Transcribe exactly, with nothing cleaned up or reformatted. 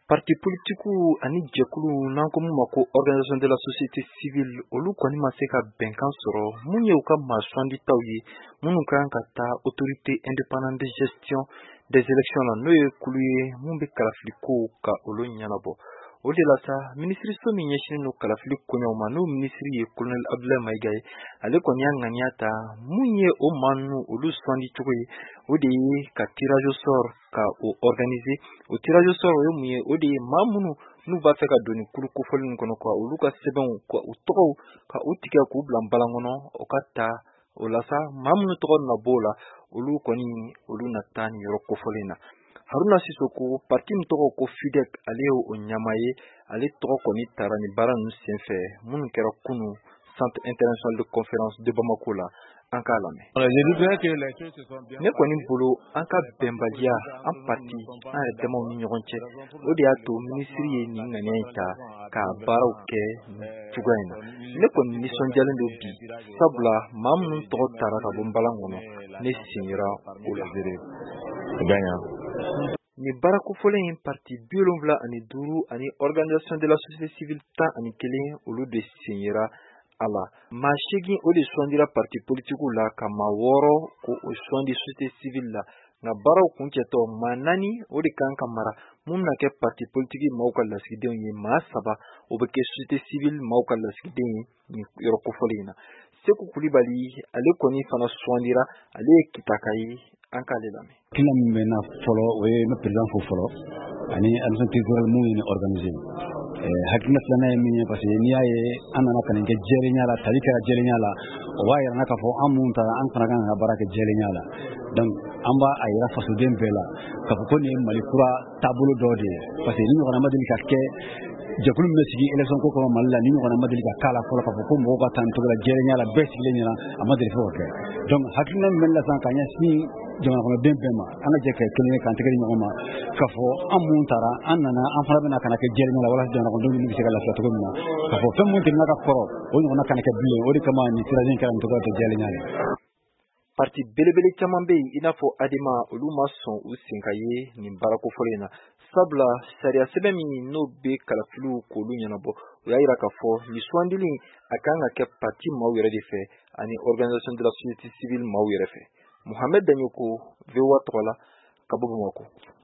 Parti politique ani jɛkulu n'an ko mun ma ko organisation de la société civile olu kɔni ma se ka bɛnkan sɔrɔ mun ye u ka maasɔnditaw ye minnu kan ka taa autorité indépendante de gestion des élections la n'o ye kulu ye mun bɛ kalafili ko ka olu ɲɛnabɔ o de la sa minisiriso min ɲɛsinnen don kalafili koɲɛw ma n'o minisiri ye colonel Abdoulaye Maiga ye ale kɔni y'a ŋaniya ta mun ye o maa ninnu olu sɔndi cogo ye o de ye ka tirage au sort ka o organiser o tirage au sort o ye mun ye o de ye maa minnu n'u b'a fɛ ka don nin kulu kofɔli nin kɔnɔ ka olu ka sɛbɛnw ka u tɔgɔw ka u tigɛ k'u bila nbalan kɔnɔ o ka ta o la sa maa minnu tɔgɔ na b'o la olu kɔni olu na taa nin yɔrɔ kofɔlen na Haruna Sisoko parti min tɔgɔ ko F U D E C ale ye o ɲama ye ale tɔgɔ kɔni taara nin baara ninnu senfɛ minnu kɛra kunu Centre international de conférence de Bamako la an k'a lamɛn. Ne kɔni bolo an ka bɛnbaliya an parti an yɛrɛ damaw ni ɲɔgɔn cɛ o de y'a to minisiri ye nin ŋaniya in ta ka baaraw kɛ cogoya in na ne kɔni nisɔndiyalen don bi sabula maa minnu tɔgɔ taara ka bɔ nbalan kɔnɔ ne signera o la. Nin baara kofɔlen in parti bi wolonwula ani duuru ani organisation de la société civile tan ani kelen olu de signera a la maa seegin o de sɔndira parti politiques la ka maa wɔɔrɔ ko o sɔndi société civile la nka baaraw kuncɛtɔ maa naani o de kan ka mara mun bɛna kɛ parti politique maaw ka lasigidenw ye maa saba o bɛ kɛ société civile maaw ka lasigiden ye nin yɔrɔ kofɔlen in na Seku Kulibali ale kɔni fana sɔndira ale ye kitaka ye an k'ale lamɛn. Kila min bɛ na fɔlɔ o ye ne président fo fɔlɔ ani administration territoriale mun ye organiser hakilina filanan ye min ye parce que n'i y'a ye an nana ka nin kɛ jɛlenya la tali kɛra jɛlenya la o b'a yira na k'a fɔ an mun taara an fana kan ka baara kɛ jɛlenya la donc an b'a a yira fasoden bɛɛ la k'a fɔ ko nin ye Mali kura taabolo dɔ de ye parce que ni ɲɔgɔnna ma deli ka kɛ jɛkulu min bɛ sigi élection ko kɔnɔ Mali la ni ɲɔgɔnna ma deli ka k'a la fɔlɔ k'a fɔ ko mɔgɔw ka taa nin cogo la jɛlenya la bɛɛ sigilen ɲɛna a ma deli fo ka kɛ donc hakilina min bɛ ne la sisan ka ɲɛsin jamana kɔnɔden bɛɛ ma an ka jɛ ka kelen ye k'an tɛgɛ di ɲɔgɔn ma k'a fɔ an mun taara an nana an fana bɛna ka na kɛ jɛlenya la walasa jamana kɔnɔdenw bɛ se ka lafiya cogo min na k'a fɔ fɛn mun tɛmɛna ka kɔrɔ o ɲɔgɔnna kana kɛ bilen o de kama nin tirage in kɛra nin cogoya tɛ jɛlenya ye. Parti belebele caman bɛ yen i n'a fɔ Adema olu ma sɔn u sen ka ye nin baara kofɔlen na sabula sariya sɛbɛn min n'o bɛ kalafiliw k'olu ɲɛnabɔ o y'a yira k'a fɔ nin sugandili a kan ka kɛ parti maaw yɛrɛ de fɛ ani organisation de la société civile maaw yɛrɛ fɛ Mohamed Danyoko V O A tɔgɔ la ka bɔ Bamako.